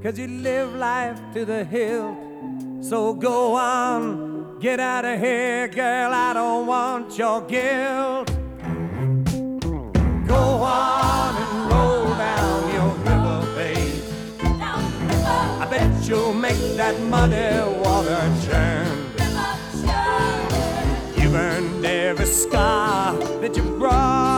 'cause you live life to the hilt. So go on, get out of here, girl, I don't want your guilt. Go on and roll down your river, babe. I bet you'll make that muddy water churn. You burned every scar that you brought